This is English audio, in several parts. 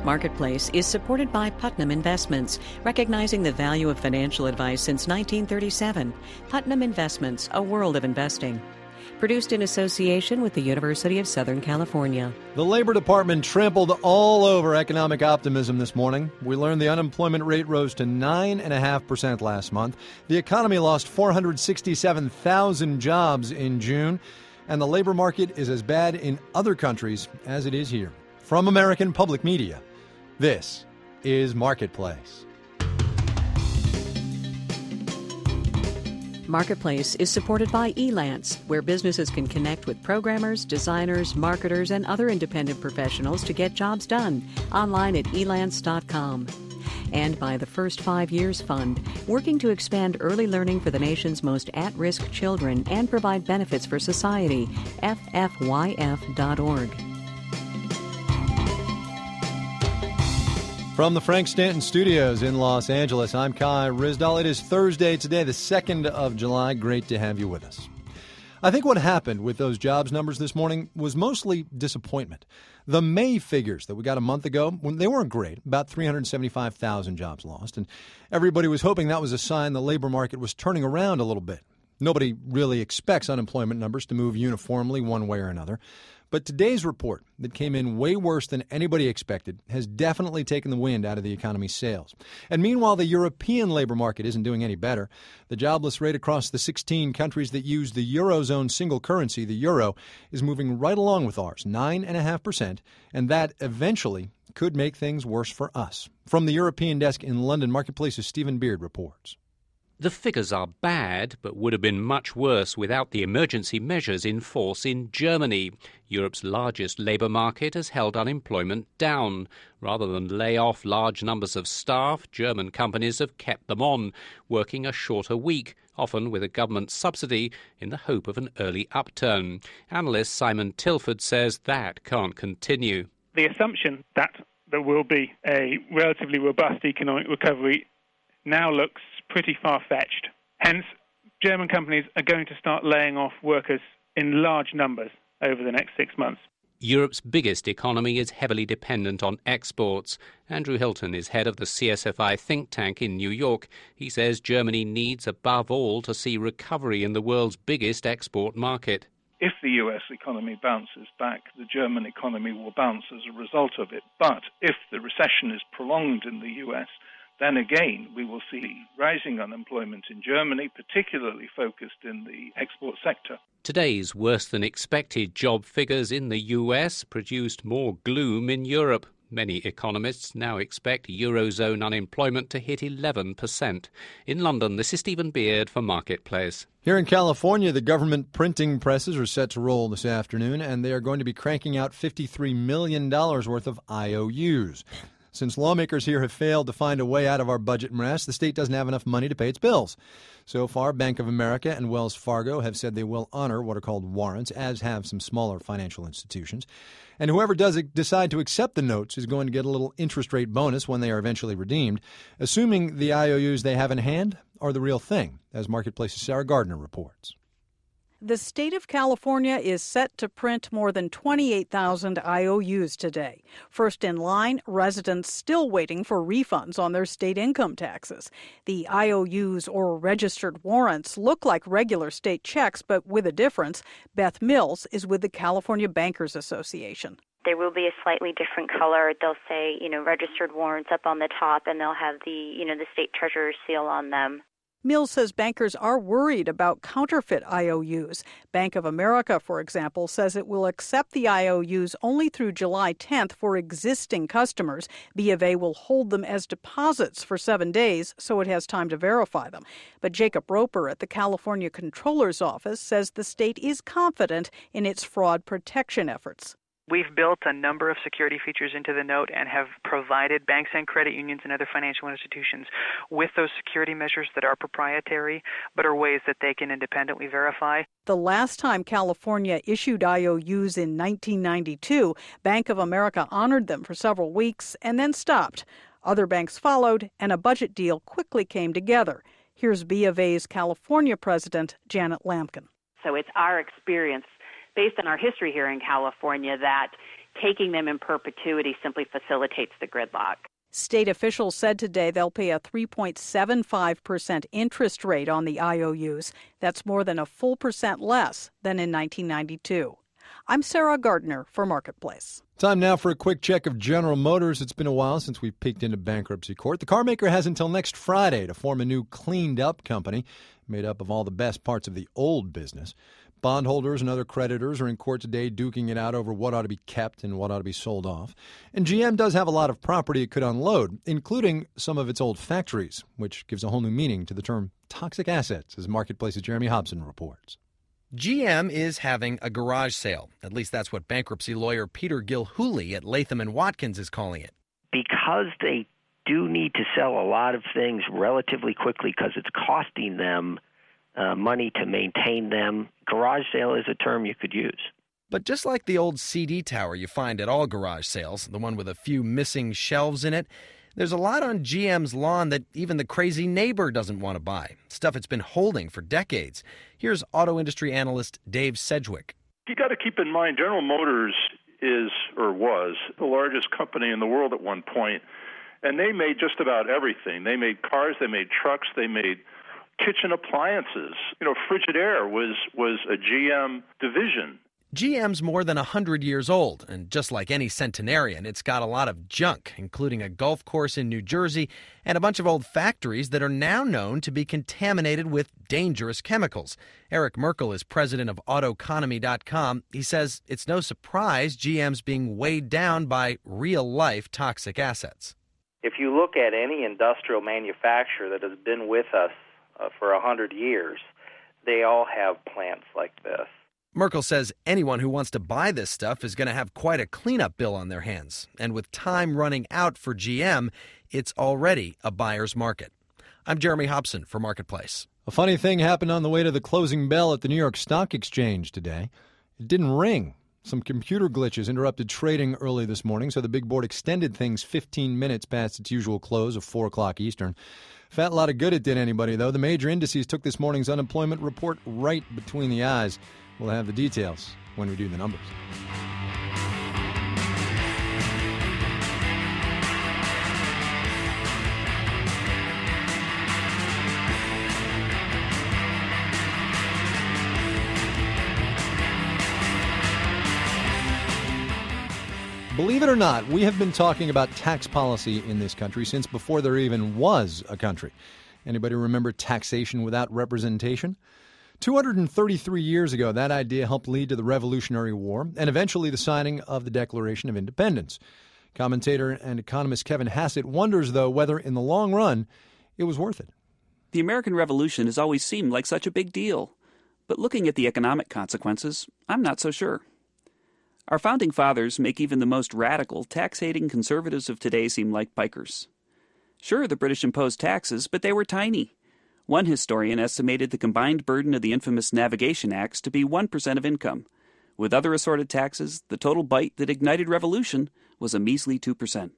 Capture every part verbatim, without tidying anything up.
Marketplace is supported by Putnam Investments, recognizing the value of financial advice since nineteen thirty-seven. Putnam Investments, a world of investing. Produced in association with the University of Southern California. The Labor Department trampled all over economic optimism this morning. We learned the unemployment rate rose to nine point five percent last month. The economy lost four hundred sixty-seven thousand jobs in June. And the labor market is as bad in other countries as it is here. From American Public Media, this is Marketplace. Marketplace is supported by Elance, where businesses can connect with programmers, designers, marketers, and other independent professionals to get jobs done. Online at elance dot com. And by the First Five Years Fund, working to expand early learning for the nation's most at-risk children and provide benefits for society. F F Y F dot org. From the Frank Stanton Studios in Los Angeles, I'm Kai Ryssdal. It is Thursday today, the second of July. Great to have you with us. I think what happened with those jobs numbers this morning was mostly disappointment. The May figures that we got a month ago, when they weren't great, about three hundred seventy-five thousand jobs lost, and everybody was hoping that was a sign the labor market was turning around a little bit. Nobody really expects unemployment numbers to move uniformly one way or another. But today's report, that came in way worse than anybody expected, has definitely taken the wind out of the economy's sails. And meanwhile, the European labor market isn't doing any better. The jobless rate across the sixteen countries that use the Eurozone single currency, the euro, is moving right along with ours, nine point five percent, and that eventually could make things worse for us. From the European desk in London, Marketplace's Stephen Beard reports. The figures are bad, but would have been much worse without the emergency measures in force in Germany. Europe's largest labour market has held unemployment down. Rather than lay off large numbers of staff, German companies have kept them on, working a shorter week, often with a government subsidy, in the hope of an early upturn. Analyst Simon Tilford says that can't continue. The assumption that there will be a relatively robust economic recovery now looks pretty far-fetched. Hence, German companies are going to start laying off workers in large numbers over the next six months. Europe's biggest economy is heavily dependent on exports. Andrew Hilton is head of the C S F I think tank in New York. He says Germany needs, above all, to see recovery in the world's biggest export market. If the U S economy bounces back, the German economy will bounce as a result of it. But if the recession is prolonged in the U S, then again, we will see rising unemployment in Germany, particularly focused in the export sector. Today's worse-than-expected job figures in the U S produced more gloom in Europe. Many economists now expect Eurozone unemployment to hit eleven percent. In London, this is Stephen Beard for Marketplace. Here in California, the government printing presses are set to roll this afternoon, and they are going to be cranking out fifty-three million dollars worth of I O Us. Since lawmakers here have failed to find a way out of our budget morass, the state doesn't have enough money to pay its bills. So far, Bank of America and Wells Fargo have said they will honor what are called warrants, as have some smaller financial institutions. And whoever does decide to accept the notes is going to get a little interest rate bonus when they are eventually redeemed, assuming the I O Us they have in hand are the real thing, as Marketplace's Sarah Gardner reports. The state of California is set to print more than twenty-eight thousand I O Us today. First in line, residents still waiting for refunds on their state income taxes. The I O Us, or registered warrants, look like regular state checks, but with a difference. Beth Mills is with the California Bankers Association. There will be a slightly different color. They'll say, you know, registered warrants up on the top, and they'll have the, you know, the state treasurer's seal on them. Mills says bankers are worried about counterfeit I O Us. Bank of America, for example, says it will accept the I O Us only through July tenth for existing customers. B of A will hold them as deposits for seven days, so it has time to verify them. But Jacob Roper at the California Comptroller's Office says the state is confident in its fraud protection efforts. We've built a number of security features into the note and have provided banks and credit unions and other financial institutions with those security measures that are proprietary, but are ways that they can independently verify. The last time California issued I O Us in nineteen ninety-two, Bank of America honored them for several weeks and then stopped. Other banks followed, and a budget deal quickly came together. Here's B of A's California president, Janet Lamkin. So it's our experience, based on our history here in California, that taking them in perpetuity simply facilitates the gridlock. State officials said today they'll pay a three point seven five percent interest rate on the I O Us. That's more than a full percent less than in nineteen ninety-two. I'm Sarah Gardner for Marketplace. Time now for a quick check of General Motors. It's been a while since we've peeked into bankruptcy court. The carmaker has until next Friday to form a new cleaned-up company made up of all the best parts of the old business. Bondholders and other creditors are in court today duking it out over what ought to be kept and what ought to be sold off. And G M does have a lot of property it could unload, including some of its old factories, which gives a whole new meaning to the term toxic assets, as Marketplace's Jeremy Hobson reports. G M is having a garage sale. At least that's what bankruptcy lawyer Peter Gilhooly at Latham and Watkins is calling it. Because they do need to sell a lot of things relatively quickly because it's costing them uh, money to maintain them, garage sale is a term you could use. But just like the old C D tower you find at all garage sales, the one with a few missing shelves in it, there's a lot on G M's lawn that even the crazy neighbor doesn't want to buy, stuff it's been holding for decades. Here's auto industry analyst Dave Sedgwick. You got to keep in mind, General Motors is, or was, the largest company in the world at one point, and they made just about everything. They made cars, they made trucks, they made kitchen appliances. You know, Frigidaire was, was a G M division. G M's more than one hundred years old, and just like any centenarian, it's got a lot of junk, including a golf course in New Jersey and a bunch of old factories that are now known to be contaminated with dangerous chemicals. Eric Merkel is president of Autoconomy dot com. He says it's no surprise G M's being weighed down by real-life toxic assets. If you look at any industrial manufacturer that has been with us uh, for one hundred years, they all have plants like this. Merkel says anyone who wants to buy this stuff is going to have quite a cleanup bill on their hands. And with time running out for G M, it's already a buyer's market. I'm Jeremy Hobson for Marketplace. A funny thing happened on the way to the closing bell at the New York Stock Exchange today. It didn't ring. Some computer glitches interrupted trading early this morning, so the big board extended things fifteen minutes past its usual close of four o'clock Eastern. Fat lot of good it did anybody, though. The major indices took this morning's unemployment report right between the eyes. We'll have the details when we do the numbers. Believe it or not, we have been talking about tax policy in this country since before there even was a country. Anybody remember taxation without representation? two hundred thirty-three years ago, that idea helped lead to the Revolutionary War and eventually the signing of the Declaration of Independence. Commentator and economist Kevin Hassett wonders, though, whether in the long run it was worth it. The American Revolution has always seemed like such a big deal. But looking at the economic consequences, I'm not so sure. Our founding fathers make even the most radical, tax-hating conservatives of today seem like pikers. Sure, the British imposed taxes, but they were tiny. One historian estimated the combined burden of the infamous Navigation Acts to be one percent of income. With other assorted taxes, the total bite that ignited revolution was a measly two percent.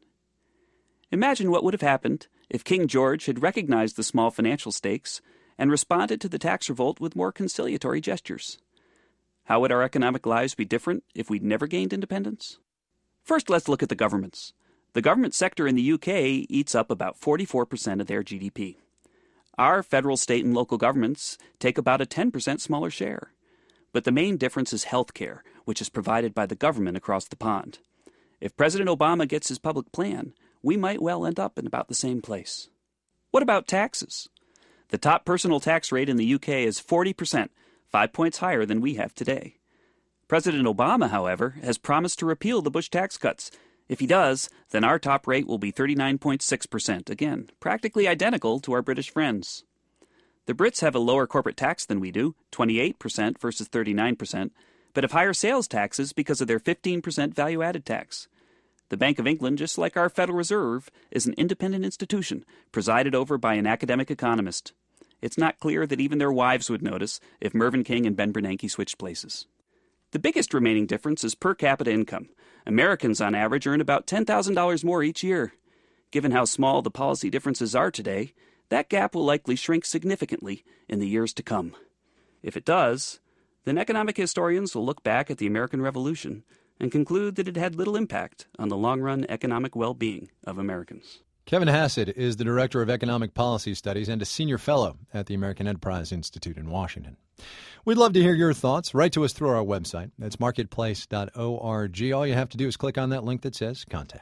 Imagine what would have happened if King George had recognized the small financial stakes and responded to the tax revolt with more conciliatory gestures. How would our economic lives be different if we'd never gained independence? First, let's look at the governments. The government sector in the U K eats up about forty-four percent of their G D P. Our federal, state, and local governments take about a ten percent smaller share. But the main difference is health care, which is provided by the government across the pond. If President Obama gets his public plan, we might well end up in about the same place. What about taxes? The top personal tax rate in the U K is forty percent, five points higher than we have today. President Obama, however, has promised to repeal the Bush tax cuts. If he does, then our top rate will be thirty-nine point six percent, again, practically identical to our British friends. The Brits have a lower corporate tax than we do, twenty-eight percent versus thirty-nine percent, but have higher sales taxes because of their fifteen percent value-added tax. The Bank of England, just like our Federal Reserve, is an independent institution presided over by an academic economist. It's not clear that even their wives would notice if Mervyn King and Ben Bernanke switched places. The biggest remaining difference is per capita income. Americans, on average, earn about ten thousand dollars more each year. Given how small the policy differences are today, that gap will likely shrink significantly in the years to come. If it does, then economic historians will look back at the American Revolution and conclude that it had little impact on the long-run economic well-being of Americans. Kevin Hassett is the Director of Economic Policy Studies and a Senior Fellow at the American Enterprise Institute in Washington. We'd love to hear your thoughts. Write to us through our website. That's marketplace dot org. All you have to do is click on that link that says Contact.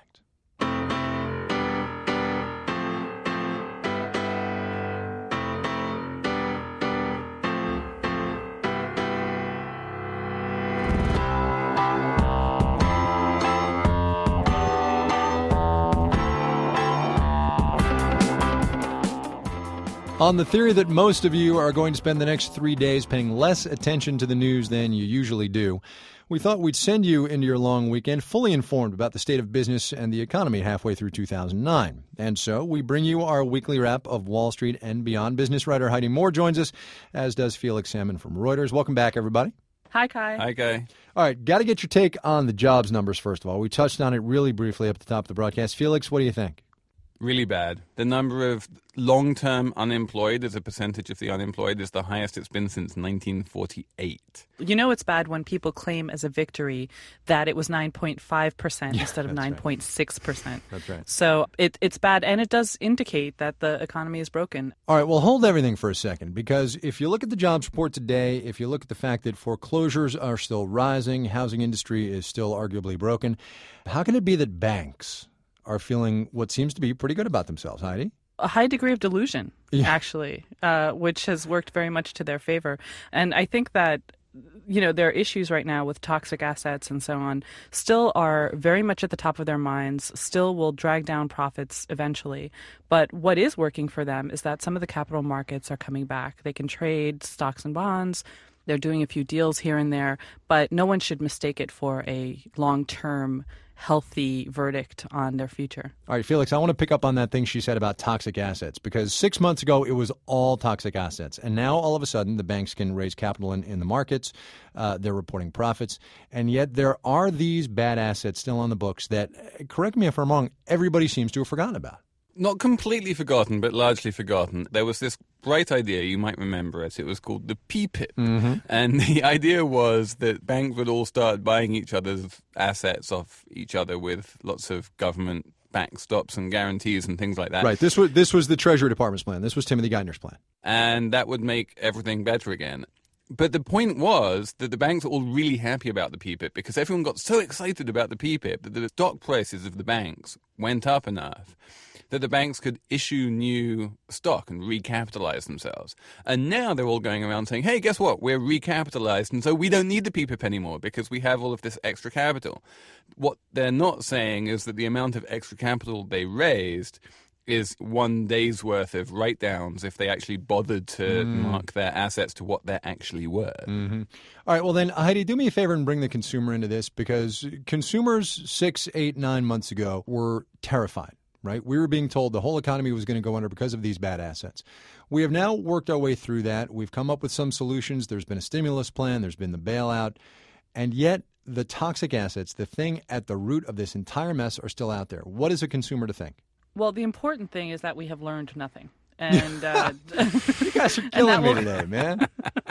On the theory that most of you are going to spend the next three days paying less attention to the news than you usually do, we thought we'd send you into your long weekend fully informed about the state of business and the economy halfway through two thousand nine. And so we bring you our weekly wrap of Wall Street and beyond. Business writer Heidi Moore joins us, as does Felix Salmon from Reuters. Welcome back, everybody. Hi, Kai. Hi, Kai. All right, got to get your take on the jobs numbers, first of all. We touched on it really briefly up at the top of the broadcast. Felix, what do you think? Really bad. The number of long-term unemployed as a percentage of the unemployed is the highest it's been since nineteen forty-eight. You know it's bad when people claim as a victory that it was nine point five percent Yeah, instead of that's right. nine point six percent. That's right. So it, it's bad, and it does indicate that the economy is broken. All right, well, hold everything for a second, because if you look at the jobs report today, if you look at the fact that foreclosures are still rising, housing industry is still arguably broken, how can it be that banks are feeling what seems to be pretty good about themselves, Heidi? A high degree of delusion, Yeah. actually, uh, which has worked very much to their favor. And I think that, you know, their issues right now with toxic assets and so on still are very much at the top of their minds, still will drag down profits eventually. But what is working for them is that some of the capital markets are coming back. They can trade stocks and bonds. They're doing a few deals here and there, but no one should mistake it for a long-term healthy verdict on their future. All right, Felix, I want to pick up on that thing she said about toxic assets, because six months ago it was all toxic assets. And now all of a sudden the banks can raise capital in, in the markets. Uh, they're reporting profits. And yet there are these bad assets still on the books that, correct me if I'm wrong, everybody seems to have forgotten about. Not completely forgotten, but largely forgotten. There was this bright idea, you might remember it. It was called the P P I P. Mm-hmm. And the idea was that banks would all start buying each other's assets off each other with lots of government backstops and guarantees and things like that. Right. This was this was the Treasury Department's plan. This was Timothy Geithner's plan. And that would make everything better again. But the point was that the banks were all really happy about the P P I P because everyone got so excited about the P P I P that the stock prices of the banks went up enough that the banks could issue new stock and recapitalize themselves. And now they're all going around saying, hey, guess what? We're recapitalized, and so we don't need the P P I P anymore because we have all of this extra capital. What they're not saying is that the amount of extra capital they raised is one day's worth of write-downs if they actually bothered to mm. mark their assets to what they're actually worth. Mm-hmm. All right, well then, Heidi, do me a favor and bring the consumer into this, because consumers six, eight, nine months ago were terrified. Right? We were being told the whole economy was going to go under because of these bad assets. We have now worked our way through that. We've come up with some solutions. There's been a stimulus plan. There's been the bailout. And yet the toxic assets, the thing at the root of this entire mess, are still out there. What is a consumer to think? Well, the important thing is that we have learned nothing. And uh, you guys are killing me will, today, man.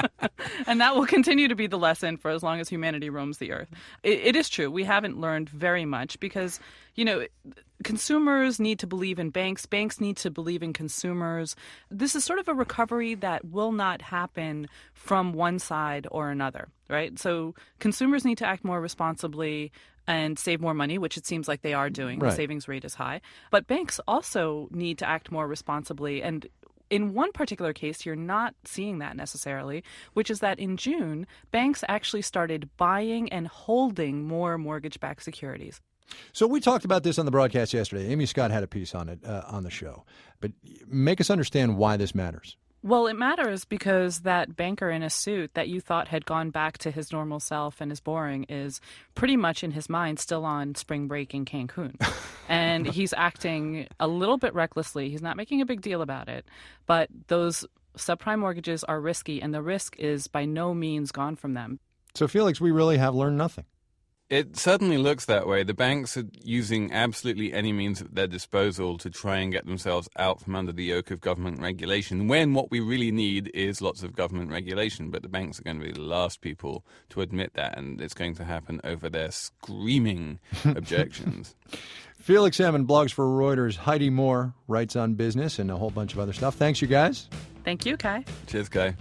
And that will continue to be the lesson for as long as humanity roams the earth. It, it is true. We haven't learned very much because, you know, consumers need to believe in banks. Banks need to believe in consumers. This is sort of a recovery that will not happen from one side or another, right? So consumers need to act more responsibly and save more money, which it seems like they are doing. Right. The savings rate is high. But banks also need to act more responsibly. And in one particular case, you're not seeing that necessarily, which is that in June, banks actually started buying and holding more mortgage-backed securities. So we talked about this on the broadcast yesterday. Amy Scott had a piece on it uh, on the show. But make us understand why this matters. Well, it matters because that banker in a suit that you thought had gone back to his normal self and is boring is pretty much in his mind still on spring break in Cancun. And he's acting a little bit recklessly. He's not making a big deal about it. But those subprime mortgages are risky, and the risk is by no means gone from them. So, Felix, we really have learned nothing. It certainly looks that way. The banks are using absolutely any means at their disposal to try and get themselves out from under the yoke of government regulation, when what we really need is lots of government regulation. But the banks are going to be the last people to admit that, and it's going to happen over their screaming objections. Felix Salmon blogs for Reuters. Heidi Moore writes on business and a whole bunch of other stuff. Thanks, you guys. Thank you, Kai. Cheers, Kai.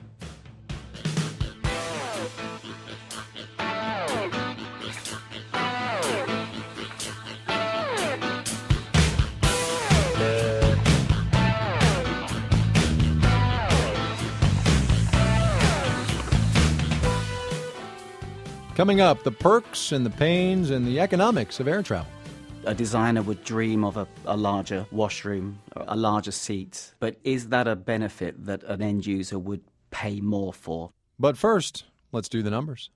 Coming up, the perks and the pains and the economics of air travel. A designer would dream of a, a larger washroom, a larger seat, but is that a benefit that an end user would pay more for? But first, let's do the numbers.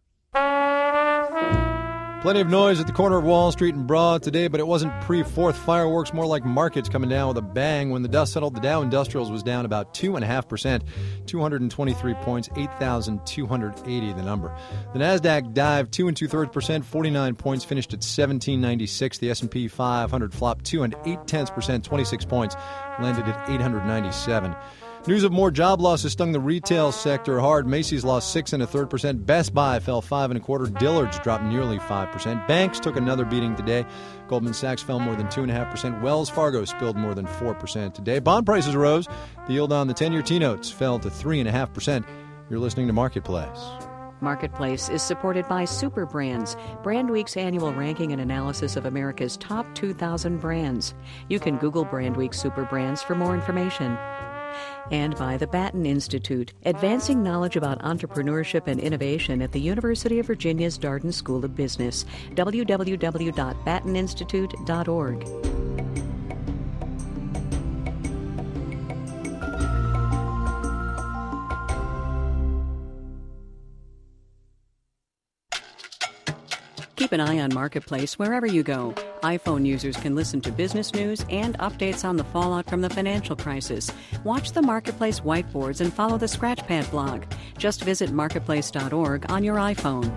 Plenty of noise at the corner of Wall Street and Broad today, but it wasn't pre-fourth fireworks, more like markets coming down with a bang. When the dust settled, the Dow Industrials was down about two point five percent, two hundred twenty-three points, eight thousand two hundred eighty the number. The Nasdaq dived two and two-thirds percent, forty-nine points, finished at seventeen ninety-six. The S and P five hundred flopped two and eight-tenths percent, twenty-six points, landed at eight hundred ninety-seven. News of more job losses stung the retail sector hard. Macy's lost six and a third percent. Best Buy fell five and a quarter. Dillard's dropped nearly five percent. Banks took another beating today. Goldman Sachs fell more than two and a half percent. Wells Fargo spilled more than four percent today. Bond prices rose. The yield on the ten-year T-notes fell to three and a half percent. You're listening to Marketplace. Marketplace is supported by Super Brands, Brandweek's annual ranking and analysis of America's top two thousand brands. You can Google Brandweek Super Brands for more information. And by the Batten Institute, advancing knowledge about entrepreneurship and innovation at the University of Virginia's Darden School of Business. w w w dot batten institute dot org. Keep an eye on Marketplace wherever you go. iPhone users can listen to business news and updates on the fallout from the financial crisis. Watch the Marketplace whiteboards and follow the Scratchpad blog. Just visit marketplace dot org on your iPhone.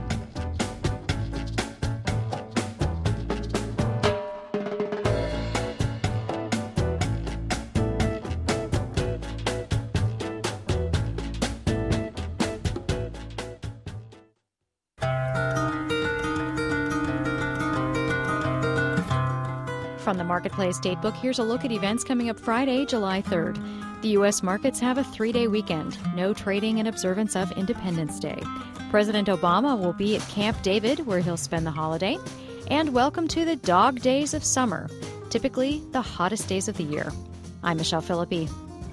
From the Marketplace Datebook, here's a look at events coming up Friday, July third. The U S markets have a three-day weekend, no trading in observance of Independence Day. President Obama will be at Camp David, where he'll spend the holiday. And welcome to the dog days of summer, typically the hottest days of the year. I'm Michelle Philippi.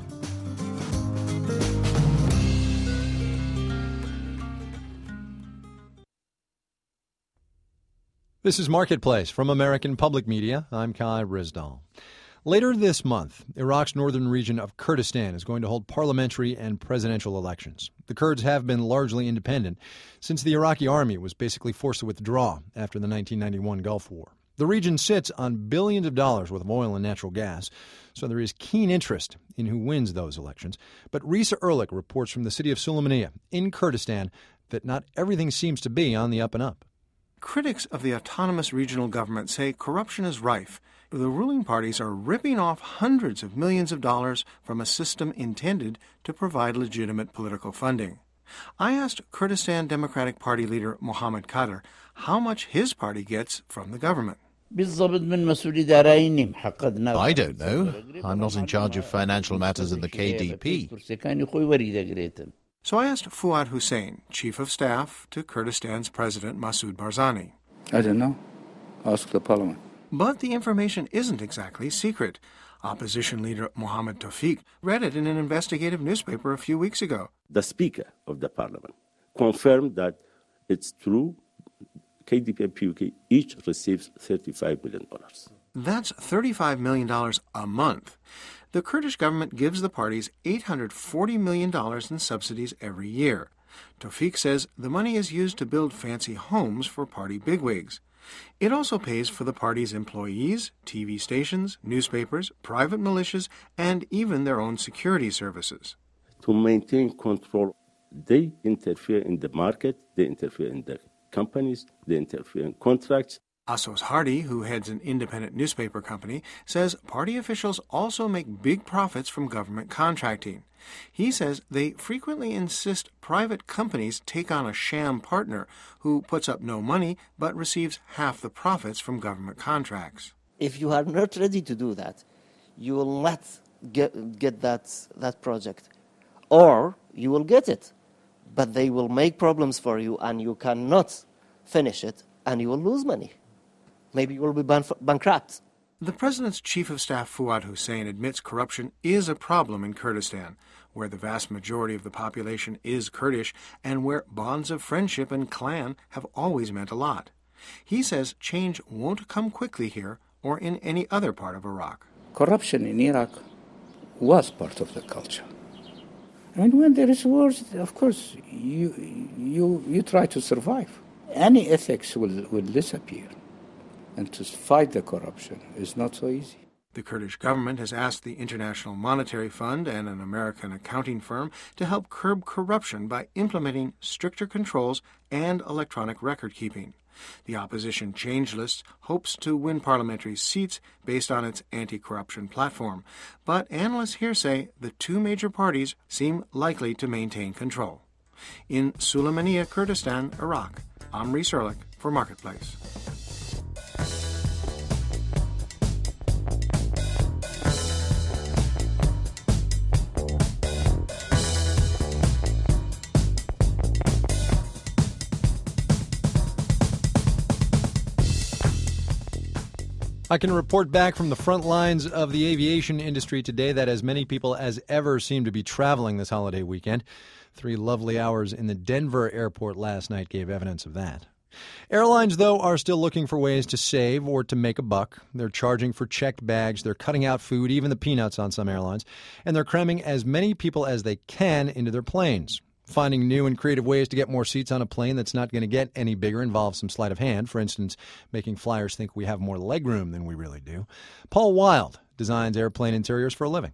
This is Marketplace from American Public Media. I'm Kai Rizdal. Later this month, Iraq's northern region of Kurdistan is going to hold parliamentary and presidential elections. The Kurds have been largely independent since the Iraqi army was basically forced to withdraw after the nineteen ninety-one Gulf War. The region sits on billions of dollars worth of oil and natural gas, so there is keen interest in who wins those elections. But Risa Erlich reports from the city of Sulaymaniyah in Kurdistan that not everything seems to be on the up and up. Critics of the autonomous regional government say corruption is rife. The ruling parties are ripping off hundreds of millions of dollars from a system intended to provide legitimate political funding. I asked Kurdistan Democratic Party leader Mohammed Kader how much his party gets from the government. I don't know. I'm not in charge of financial matters in the K D P. So I asked Fuad Hussein, chief of staff to Kurdistan's president Masoud Barzani. I don't know. Ask the parliament. But the information isn't exactly secret. Opposition leader Mohammed Tawfiq read it in an investigative newspaper a few weeks ago. The speaker of the parliament confirmed that it's true. K D P and P U K each receives thirty-five million dollars. That's thirty-five million dollars a month. The Kurdish government gives the parties eight hundred forty million dollars in subsidies every year. Tawfiq says the money is used to build fancy homes for party bigwigs. It also pays for the party's employees, T V stations, newspapers, private militias, and even their own security services. To maintain control, they interfere in the market, they interfere in the companies, they interfere in contracts. Assos Hardy, who heads an independent newspaper company, says party officials also make big profits from government contracting. He says they frequently insist private companies take on a sham partner who puts up no money but receives half the profits from government contracts. If you are not ready to do that, you will not get, get that, that project. Or you will get it, but they will make problems for you and you cannot finish it and you will lose money. Maybe you will be banf- bankrupt. The president's chief of staff, Fuad Hussein, admits corruption is a problem in Kurdistan, where the vast majority of the population is Kurdish and where bonds of friendship and clan have always meant a lot. He says change won't come quickly here or in any other part of Iraq. Corruption in Iraq was part of the culture. I mean, when there is wars, of course, you you you try to survive. Any ethics will, will disappear. And to fight the corruption is not so easy. The Kurdish government has asked the International Monetary Fund and an American accounting firm to help curb corruption by implementing stricter controls and electronic record keeping. The opposition Changelist hopes to win parliamentary seats based on its anti-corruption platform. But analysts here say the two major parties seem likely to maintain control. In Sulaymaniyah, Kurdistan, Iraq, I'm Reese Erlich for Marketplace. I can report back from the front lines of the aviation industry today that as many people as ever seem to be traveling this holiday weekend. Three lovely hours in the Denver airport last night gave evidence of that. Airlines, though, are still looking for ways to save or to make a buck. They're charging for checked bags, they're cutting out food, even the peanuts on some airlines, and they're cramming as many people as they can into their planes. Finding new and creative ways to get more seats on a plane that's not going to get any bigger involves some sleight of hand. For instance, making flyers think we have more legroom than we really do. Paul Wild designs airplane interiors for a living.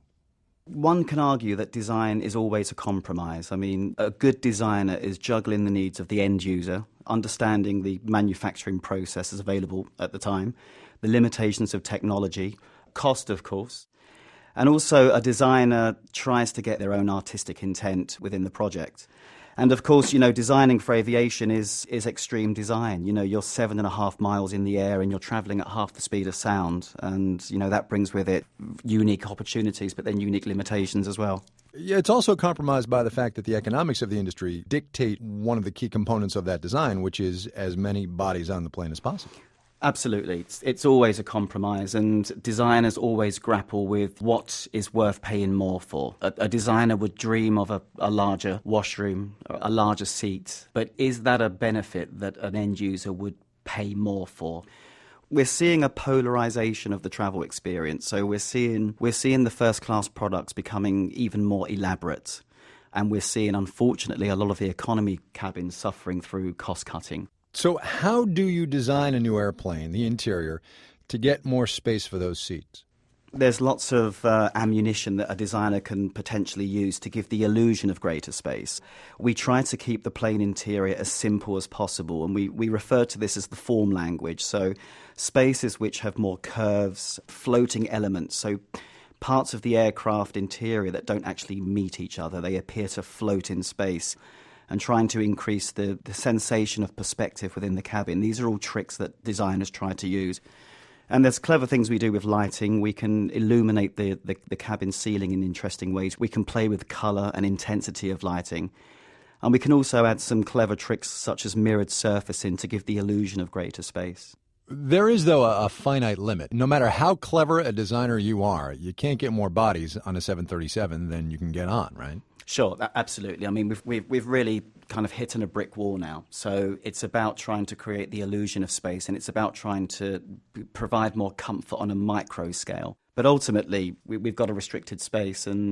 One can argue that design is always a compromise. I mean, a good designer is juggling the needs of the end user, understanding the manufacturing processes available at the time, the limitations of technology, cost, of course. And also a designer tries to get their own artistic intent within the project. And of course, you know, designing for aviation is is extreme design. You know, you're seven and a half miles in the air and you're traveling at half the speed of sound. And, you know, that brings with it unique opportunities, but then unique limitations as well. Yeah, it's also compromised by the fact that the economics of the industry dictate one of the key components of that design, which is as many bodies on the plane as possible. Absolutely. It's, it's always a compromise, and designers always grapple with what is worth paying more for. A, a designer would dream of a, a larger washroom, a larger seat, but is that a benefit that an end user would pay more for? We're seeing a polarization of the travel experience. So we're seeing we're seeing the first class products becoming even more elaborate, and we're seeing, unfortunately, a lot of the economy cabins suffering through cost cutting. So how do you design a new airplane, the interior, to get more space for those seats? There's lots of uh, ammunition that a designer can potentially use to give the illusion of greater space. We try to keep the plane interior as simple as possible, and we, we refer to this as the form language. So spaces which have more curves, floating elements, so parts of the aircraft interior that don't actually meet each other. They appear to float in space, and trying to increase the, the sensation of perspective within the cabin. These are all tricks that designers try to use. And there's clever things we do with lighting. We can illuminate the, the, the cabin ceiling in interesting ways. We can play with colour and intensity of lighting. And we can also add some clever tricks such as mirrored surfacing to give the illusion of greater space. There is, though, a, a finite limit. No matter how clever a designer you are, you can't get more bodies on a seven thirty-seven than you can get on, right? Sure, absolutely. I mean, we've, we've we've really kind of hit on a brick wall now. So it's about trying to create the illusion of space, and it's about trying to provide more comfort on a micro scale. But ultimately, we, we've got a restricted space, and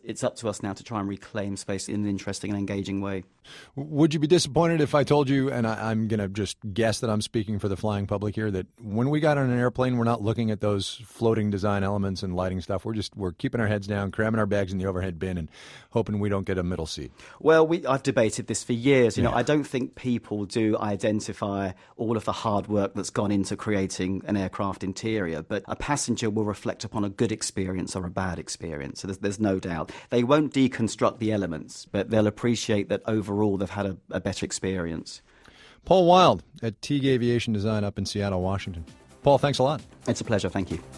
it's up to us now to try and reclaim space in an interesting and engaging way. Would you be disappointed if I told you, and I, I'm going to just guess that I'm speaking for the flying public here, that when we got on an airplane, we're not looking at those floating design elements and lighting stuff. We're just we're keeping our heads down, cramming our bags in the overhead bin, and hoping we don't get a middle seat. Well, we, I've debated this for years. You know, Yeah. I don't think people do identify all of the hard work that's gone into creating an aircraft interior, but a passenger will reflect upon a good experience or a bad experience. So there's, there's no doubt. They won't deconstruct the elements, but they'll appreciate that overall they've had a, a better experience. Paul Wild at Teague Aviation Design up in Seattle, Washington. Paul, thanks a lot. It's a pleasure. Thank you.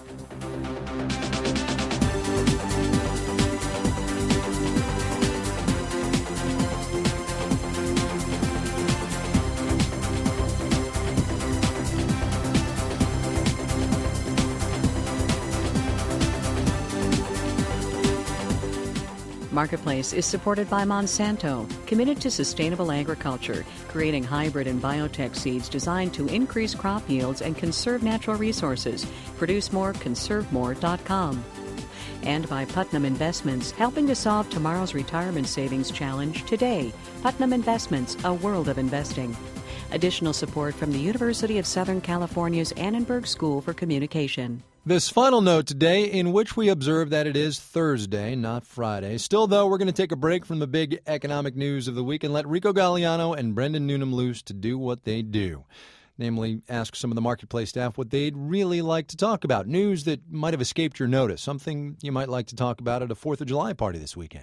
Marketplace is supported by Monsanto, committed to sustainable agriculture, creating hybrid and biotech seeds designed to increase crop yields and conserve natural resources. Produce more, conserve more dot com. And by Putnam Investments, helping to solve tomorrow's retirement savings challenge today. Putnam Investments, a world of investing. Additional support from the University of Southern California's Annenberg School for Communication. This final note today, in which we observe that it is Thursday, not Friday. Still, though, we're going to take a break from the big economic news of the week and let Rico Galliano and Brendan Newnham loose to do what they do. Namely, ask some of the Marketplace staff what they'd really like to talk about. News that might have escaped your notice. Something you might like to talk about at a fourth of July party this weekend.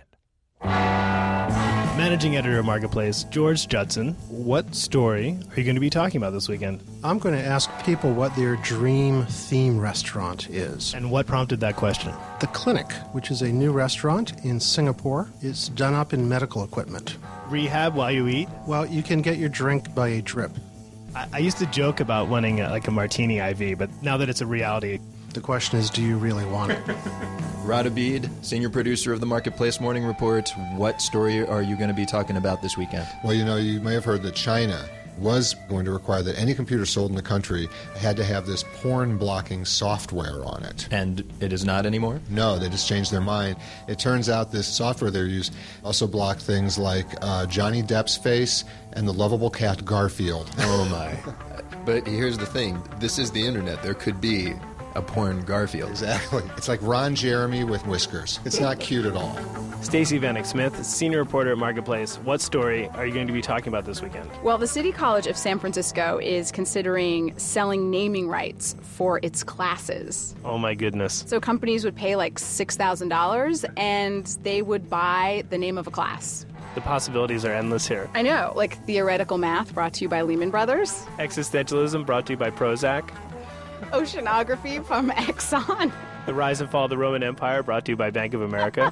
Managing editor of Marketplace, George Judson. What story are you going to be talking about this weekend? I'm going to ask people what their dream theme restaurant is. And what prompted that question? The Clinic, which is a new restaurant in Singapore, is done up in medical equipment. Rehab while you eat? Well, you can get your drink by a drip. I, I used to joke about wanting a, like a martini I V, but now that it's a reality... The question is, do you really want it? Rod Abid, senior producer of the Marketplace Morning Report. What story are you going to be talking about this weekend? Well, you know, you may have heard that China was going to require that any computer sold in the country had to have this porn-blocking software on it. And it is not anymore? No, they just changed their mind. It turns out this software they used also blocked things like uh, Johnny Depp's face and the lovable cat Garfield. Oh, my. But here's the thing. This is the internet. There could be a porn Garfield. Exactly. It's like Ron Jeremy with whiskers. It's not cute at all. Stacey Vanek Smith, senior reporter at Marketplace. What story are you going to be talking about this weekend? Well, the City College of San Francisco is considering selling naming rights for its classes. Oh, my goodness. So companies would pay like six thousand dollars and they would buy the name of a class. The possibilities are endless here. I know, like theoretical math brought to you by Lehman Brothers. Existentialism brought to you by Prozac. Oceanography from Exxon. The rise and fall of the Roman Empire brought to you by Bank of America.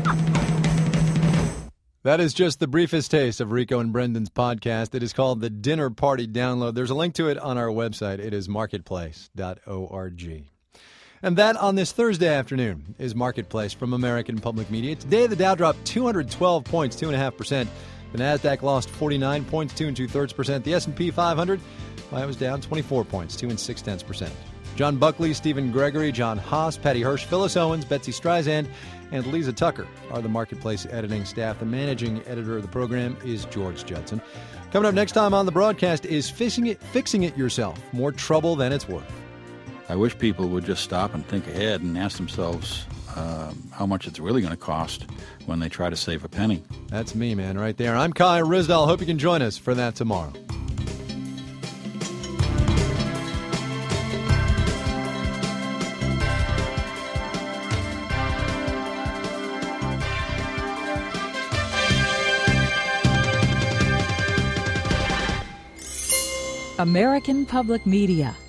That is just the briefest taste of Rico and Brendan's podcast. It is called The Dinner Party Download. There's a link to it on our website. It is marketplace dot org. And that on this Thursday afternoon is Marketplace from American Public Media. Today, the Dow dropped two hundred twelve points, two point five percent. The NASDAQ lost forty-nine points, two and two-thirds percent. The S and P five hundred, well, it was down twenty-four points, two and six-tenths percent. John Buckley, Stephen Gregory, John Haas, Patty Hirsch, Phyllis Owens, Betsy Streisand, and Lisa Tucker are the Marketplace editing staff. The managing editor of the program is George Judson. Coming up next time on the broadcast is Fixing It, Fixing It Yourself. More trouble than it's worth. I wish people would just stop and think ahead and ask themselves uh, how much it's really going to cost when they try to save a penny. That's me, man, right there. I'm Kai Ryssdal. Hope you can join us for that tomorrow. American Public Media